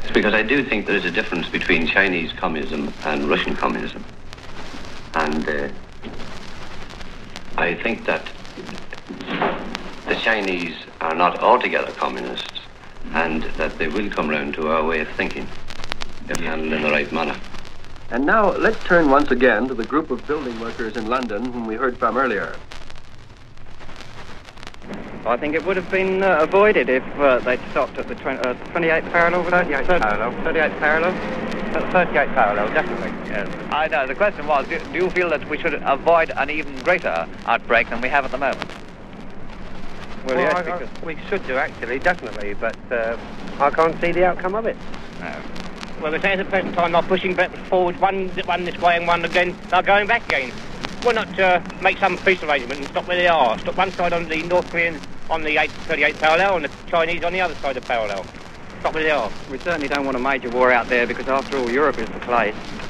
It's because I do think there is a difference between Chinese communism and Russian communism. And I think that the Chinese are not altogether communists, and that they will come round to our way of thinking if handled in the right manner. And now let's turn once again to the group of building workers in London whom we heard from earlier. I think it would have been avoided if they'd stopped at the 28th parallel. 38th parallel. 38th parallel. 38th parallel, definitely. Yes. I know. The question was, do you feel that we should avoid an even greater outbreak than we have at the moment? Well, yes, because we should do, actually, definitely, but I can't see the outcome of it. No. Well, they're saying at the present time they're pushing back forward, one this way and one again, they're going back again. Why not make some peace arrangement and stop where they are? Stop one side on the North Koreans on the 38th parallel and the Chinese on the other side of the parallel. Stop where they are. We certainly don't want a major war out there because, after all, Europe is the place.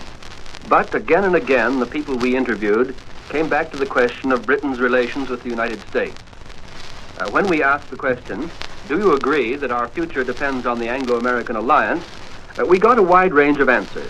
But again and again, the people we interviewed came back to the question of Britain's relations with the United States. When we asked the question, do you agree that our future depends on the Anglo-American alliance, we got a wide range of answers.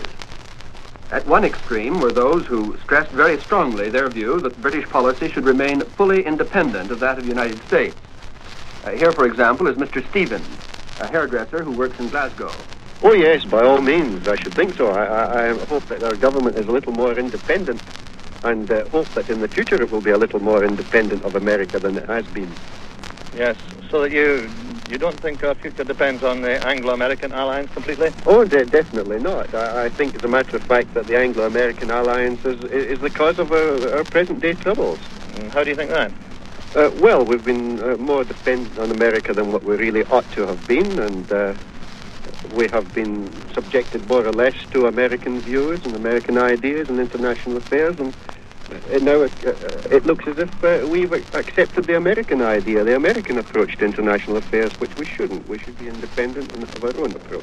At one extreme were those who stressed very strongly their view that British policy should remain fully independent of that of the United States. Here, for example, is Mr. Stevens, a hairdresser who works in Glasgow. Oh, yes, by all means, I should think so. I hope that our government is a little more independent and hope that in the future it will be a little more independent of America than it has been. Yes, so that you don't think our future depends on the Anglo-American alliance completely? Oh, definitely not. I think, as a matter of fact, that the Anglo-American alliance is the cause of our present-day troubles. And how do you think that? Well, we've been more dependent on America than what we really ought to have been, and we have been subjected more or less to American views and American ideas and international affairs, and now it looks as if we've accepted the American idea, the American approach to international affairs, which we shouldn't. We should be independent and have our own approach.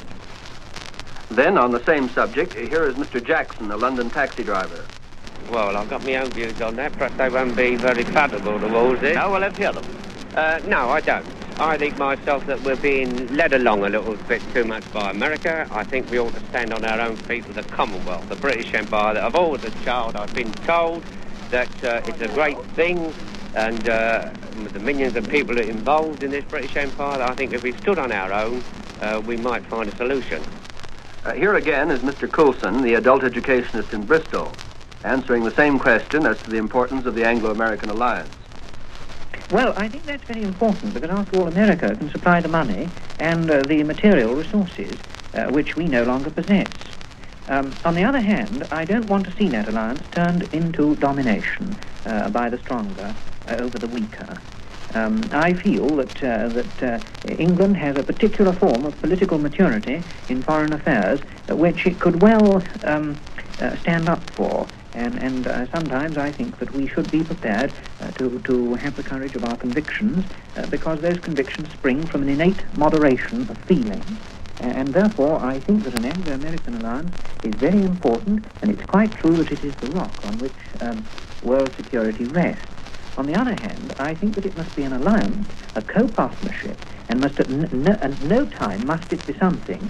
Then, on the same subject, here is Mr. Jackson, a London taxi driver. Well, I've got my own views on that. Perhaps they won't be very favourable towards it. No, well, let's hear them. No, I don't. I think myself that we're being led along a little bit too much by America. I think we ought to stand on our own feet with the Commonwealth, the British Empire. That I've always, as a child, I've been told that it's a great thing, and with the millions of people involved in this British Empire, I think if we stood on our own, we might find a solution. Here again is Mr. Coulson, the adult educationist in Bristol, answering the same question as to the importance of the Anglo-American alliance. Well, I think that's very important because, after all, America can supply the money and the material resources which we no longer possess. On the other hand, I don't want to see that alliance turned into domination by the stronger over the weaker. I feel that England has a particular form of political maturity in foreign affairs which it could well stand up for. And sometimes I think that we should be prepared to have the courage of our convictions because those convictions spring from an innate moderation of feeling. And therefore I think that an Anglo-American alliance is very important, and it's quite true that it is the rock on which world security rests. On the other hand, I think that it must be an alliance, a co-partnership, and must at no time must it be something,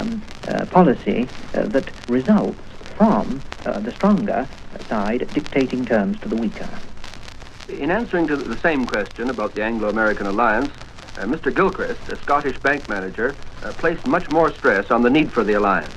policy that results from the stronger side dictating terms to the weaker. In answering to the same question about the Anglo-American alliance, Mr. Gilchrist, a Scottish bank manager, placed much more stress on the need for the alliance.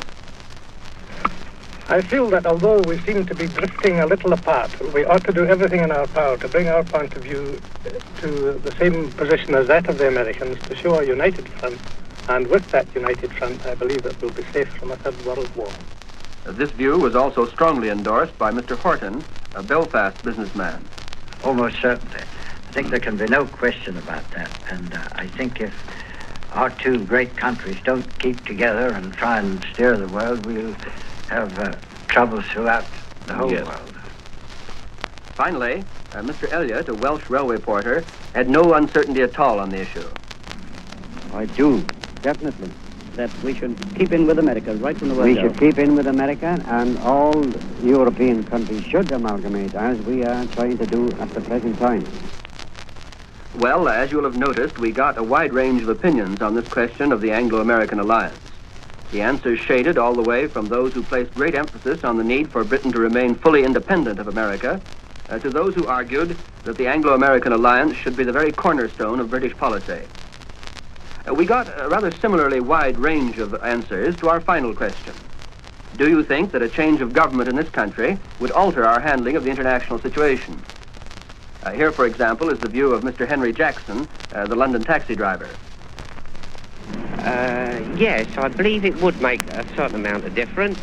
I feel that although we seem to be drifting a little apart, we ought to do everything in our power to bring our point of view to the same position as that of the Americans, to show a united front, and with that united front, I believe that we'll be safe from a third world war. This view was also strongly endorsed by Mr. Horton, a Belfast businessman. Almost certainly. I think there can be no question about that. And I think if our two great countries don't keep together and try and steer the world, we'll have troubles throughout the whole world. Finally, Mr. Elliott, a Welsh railway porter, had no uncertainty at all on the issue. I do, definitely, that we should keep in with America right from the word. We should keep in with America, and all European countries should amalgamate, as we are trying to do at the present time. Well, as you'll have noticed, we got a wide range of opinions on this question of the Anglo-American alliance. The answers shaded all the way from those who placed great emphasis on the need for Britain to remain fully independent of America, to those who argued that the Anglo-American alliance should be the very cornerstone of British policy. We got a rather similarly wide range of answers to our final question. Do you think that a change of government in this country would alter our handling of the international situation? Here, for example, is the view of Mr. Henry Jackson, the London taxi driver. Yes, I believe it would make a certain amount of difference.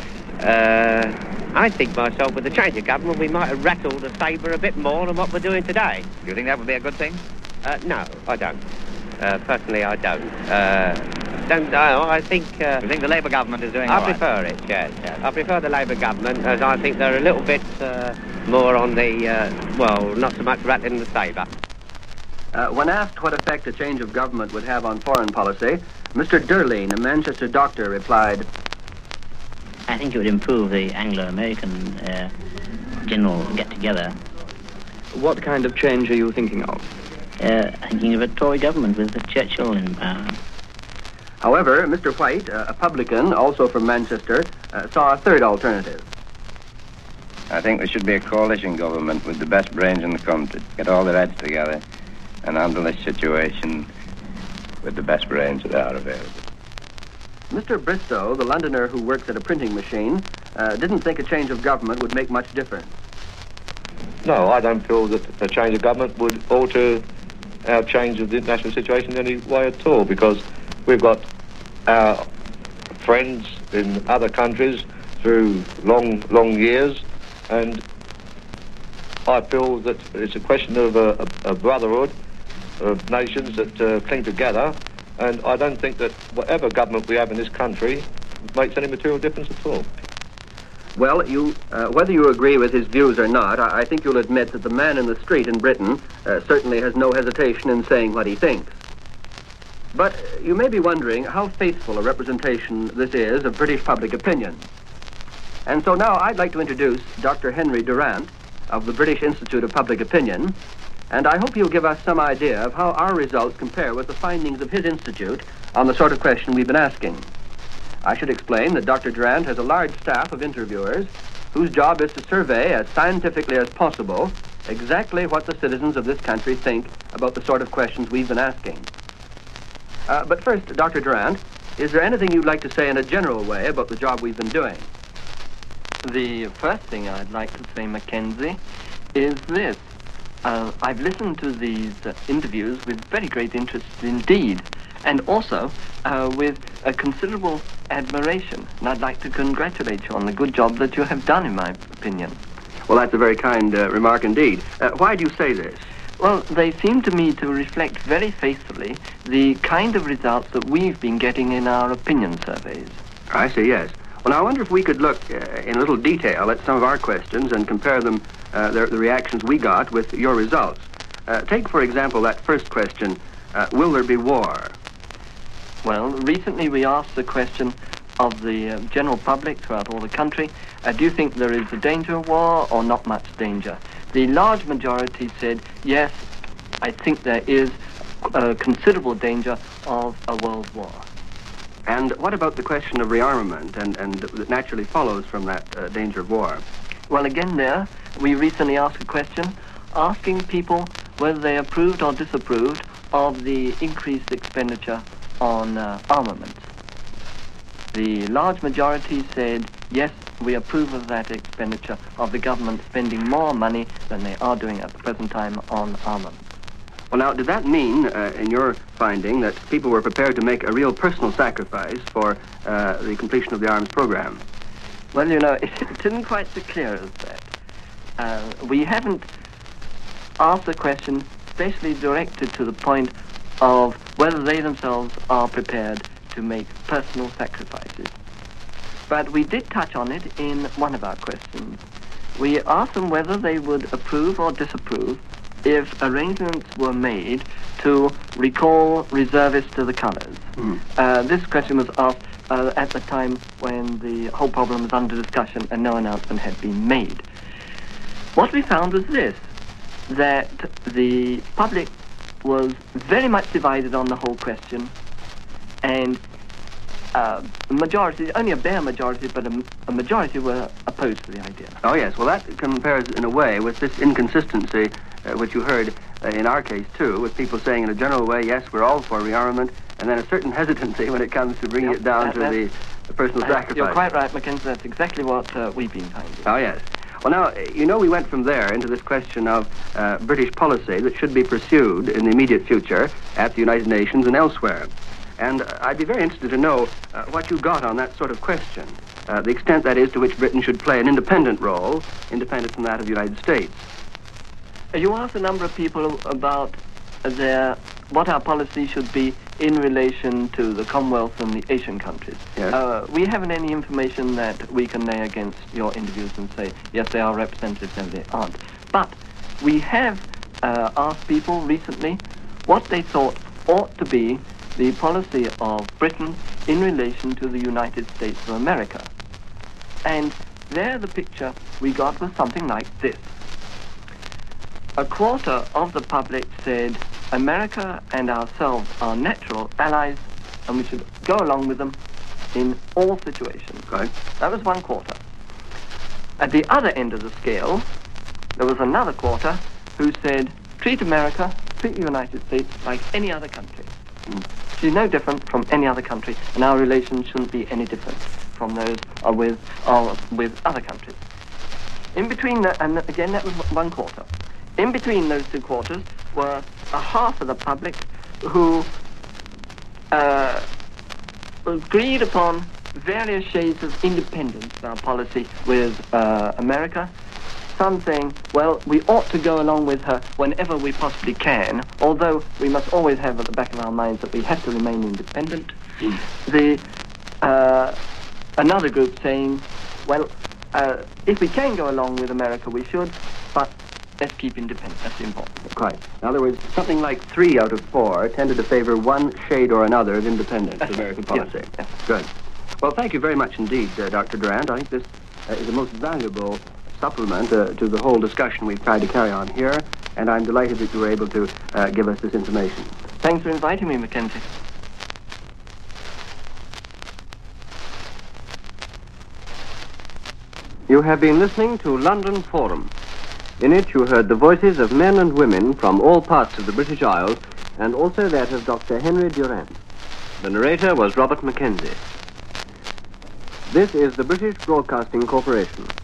I think myself, with the change of government, we might have rattled the sabre a bit more than what we're doing today. Do you think that would be a good thing? No, I don't. Personally, I don't. Don't know. I think... you think the Labour government is doing all right? I prefer it, yes. I prefer the Labour government, as I think they're a little bit more on the, well, not so much rattling the sabre. When asked what effect a change of government would have on foreign policy, Mr. Durline, a Manchester doctor, replied, I think it would improve the Anglo-American general get-together. What kind of change are you thinking of? Thinking of a Tory government with Churchill in power. However, Mr. White, a publican, also from Manchester, saw a third alternative. I think there should be a coalition government with the best brains in the country. Get all their heads together and handle this situation with the best brains that are available. Mr. Bristow, the Londoner who works at a printing machine, didn't think a change of government would make much difference. No, I don't feel that a change of government would alter our change of the international situation in any way at all, because we've got our friends in other countries through long years, and I feel that it's a question of a brotherhood of nations that cling together, and I don't think that whatever government we have in this country makes any material difference at all. Well, whether you agree with his views or not, I think you'll admit that the man in the street in Britain certainly has no hesitation in saying what he thinks. But you may be wondering how faithful a representation this is of British public opinion. And so now I'd like to introduce Dr. Henry Durant of the British Institute of Public Opinion, and I hope he'll give us some idea of how our results compare with the findings of his institute on the sort of question we've been asking. I should explain that Dr. Durant has a large staff of interviewers whose job is to survey as scientifically as possible exactly what the citizens of this country think about the sort of questions we've been asking. But first, Dr. Durant, is there anything you'd like to say in a general way about the job we've been doing? The first thing I'd like to say, Mackenzie, is this. I've listened to these interviews with very great interest indeed, and also with a considerable admiration. And I'd like to congratulate you on the good job that you have done, in my opinion. Well, that's a very kind remark indeed. Why do you say this? Well, they seem to me to reflect very faithfully the kind of results that we've been getting in our opinion surveys. I see, yes. Well, now, I wonder if we could look in a little detail at some of our questions and compare them, the reactions we got with your results. Take, for example, that first question, will there be war? Well, recently we asked the question of the general public throughout all the country, do you think there is a danger of war or not much danger? The large majority said, yes, I think there is a considerable danger of a world war. And what about the question of rearmament and that naturally follows from that danger of war? Well, again there, we recently asked a question asking people whether they approved or disapproved of the increased expenditure on armaments. The large majority said, yes, we approve of that expenditure of the government spending more money than they are doing at the present time on armaments. Well, now, did that mean, in your finding, that people were prepared to make a real personal sacrifice for the completion of the arms program? Well, you know, it isn't quite so clear as that. We haven't asked the question specially directed to the point of whether they themselves are prepared to make personal sacrifices. But we did touch on it in one of our questions. We asked them whether they would approve or disapprove if arrangements were made to recall reservists to the colours. This question was asked at the time when the whole problem was under discussion and no announcement had been made. What we found was this, that the public was very much divided on the whole question, and majority, only a bare majority, but a majority were opposed to the idea. Oh, yes. Well, that compares in a way with this inconsistency, which you heard in our case, too, with people saying in a general way, yes, we're all for rearmament, and then a certain hesitancy when it comes to bringing it down to the personal sacrifice. You're quite right, Mackenzie. That's exactly what we've been finding. Oh, yes. Well, now, you know, we went from there into this question of British policy that should be pursued in the immediate future at the United Nations and elsewhere. And I'd be very interested to know what you got on that sort of question, the extent, that is, to which Britain should play an independent role, independent from that of the United States. You asked a number of people about what our policy should be in relation to the Commonwealth and the Asian countries. Yes. We haven't any information that we can lay against your interviews and say, yes, they are representatives, no, they aren't. But we have asked people recently what they thought ought to be the policy of Britain in relation to the United States of America. And there the picture we got was something like this. A quarter of the public said America and ourselves are natural allies and we should go along with them in all situations. Right. That was one quarter. At the other end of the scale, there was another quarter who said treat America, treat the United States like any other country. She's no different from any other country, and our relations shouldn't be any different from those with other countries. In between, and again, that was one quarter. In between those two quarters were a half of the public who agreed upon various shades of independence in our policy with America. Some saying, well, we ought to go along with her whenever we possibly can, although we must always have at the back of our minds that we have to remain independent. Another group saying, well, if we can go along with America, we should, but let's keep independent. That's important. Quite. In other words, something like 3 out of 4 tended to favor one shade or another of independence, American policy. Yes. Good. Well, thank you very much indeed, Dr. Durand. I think this is a most valuable supplement to the whole discussion we've tried to carry on here, and I'm delighted that you were able to give us this information. Thanks for inviting me, Mackenzie. You have been listening to London Forum. In it you heard the voices of men and women from all parts of the British Isles, and also that of Dr. Henry Durand. The narrator was Robert Mackenzie. This is the British Broadcasting Corporation.